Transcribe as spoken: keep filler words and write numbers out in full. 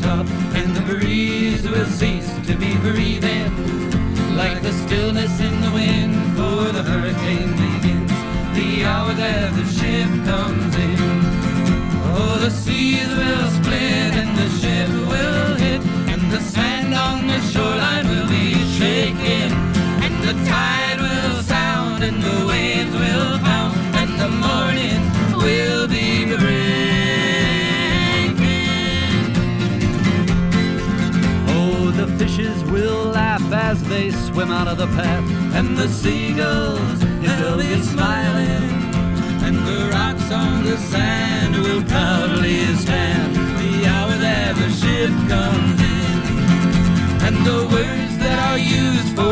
stop, and the breeze will cease to be breathing, like the stillness in the wind before the hurricane begins, the hour that the ship comes in. Oh, the seas will split and the ship will hit, and the sand on the shoreline will be shaking, and the tide will sound and the waves will pound, and the morning will be breaking. Oh, the fishes will laugh as they swim out of the path, and the seagulls, they'll be smiling, and the rocks on the sand will proudly stand the hour that the ship comes in, and the words that are used for